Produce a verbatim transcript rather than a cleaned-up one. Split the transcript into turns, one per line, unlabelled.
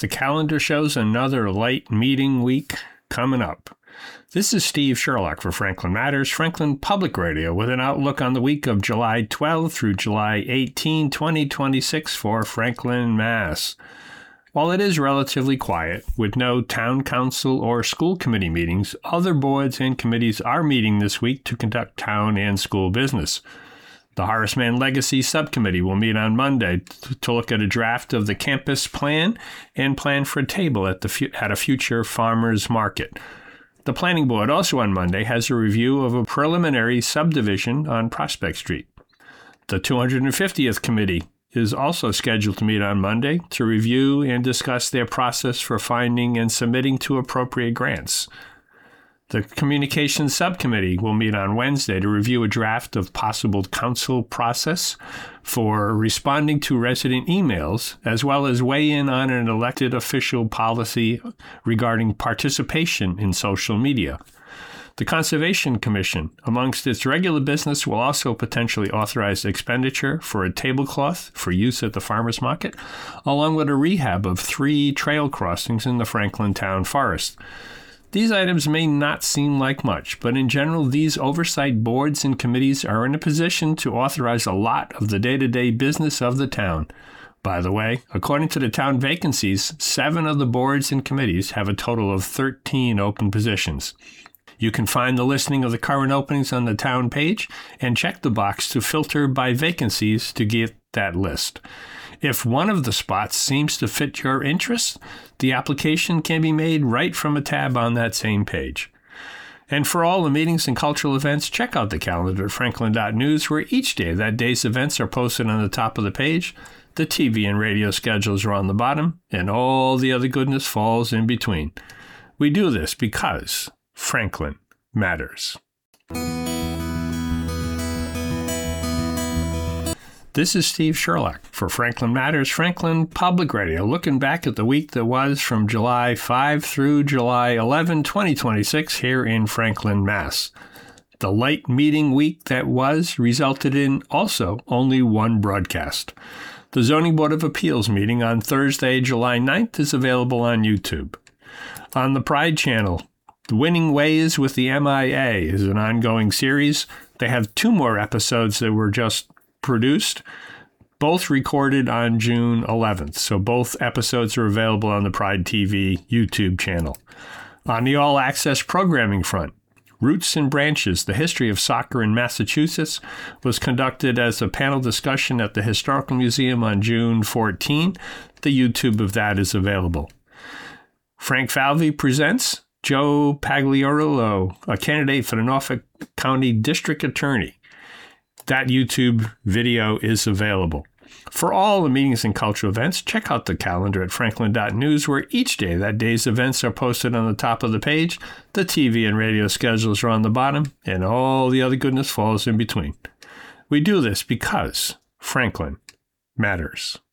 The calendar shows another light meeting week coming up. This is Steve Sherlock for Franklin Matters, Franklin Public Radio, with an outlook on the week of July twelfth through July eighteenth, twenty twenty-six for Franklin, Mass. While it is relatively quiet, with no town council or school committee meetings, other boards and committees are meeting this week to conduct town and school business. The Horace Mann Legacy Subcommittee will meet on Monday to look at a draft of the campus plan and plan for a table at, the, at a future farmers market. The Planning Board also on Monday has a review of a preliminary subdivision on Prospect Street. The two hundred fiftieth Committee is also scheduled to meet on Monday to review and discuss their process for finding and submitting to appropriate grants. The Communications Subcommittee will meet on Wednesday to review a draft of possible council process for responding to resident emails, as well as weigh in on an elected official policy regarding participation in social media. The Conservation Commission, amongst its regular business, will also potentially authorize expenditure for a tablecloth for use at the farmers market, along with a rehab of three trail crossings in the Franklin Town Forest. These items may not seem like much, but in general, these oversight boards and committees are in a position to authorize a lot of the day-to-day business of the town. By the way, according to the town vacancies, seven of the boards and committees have a total of thirteen open positions. You can find the listing of the current openings on the town page and check the box to filter by vacancies to get that list. If one of the spots seems to fit your interest, the application can be made right from a tab on that same page. And for all the meetings and cultural events, check out the calendar at franklin dot news, where each day that day's events are posted on the top of the page. The T V and radio schedules are on the bottom, and all the other goodness falls in between. We do this because Franklin matters. This is Steve Sherlock for Franklin Matters, Franklin Public Radio, looking back at the week that was from July fifth through July eleventh, twenty twenty-six here in Franklin, Mass. The light meeting week that was resulted in also only one broadcast. The Zoning Board of Appeals meeting on Thursday, July ninth is available on YouTube. On the Pride Channel, Winning Ways with the M I A is an ongoing series. They have two more episodes that were just produced, both recorded on June eleventh. So both episodes are available on the Pride T V YouTube channel. On the All Access programming front, Roots and Branches, the History of Soccer in Massachusetts, was conducted as a panel discussion at the Historical Museum on June fourteenth. The YouTube of that is available. Frank Falvey presents Joe Pagliarulo, a candidate for the Norfolk County District Attorney. That YouTube video is available. For all the meetings and cultural events, check out the calendar at franklin dot news, where each day that day's events are posted on the top of the page. The T V and radio schedules are on the bottom, and all the other goodness falls in between. We do this because Franklin matters.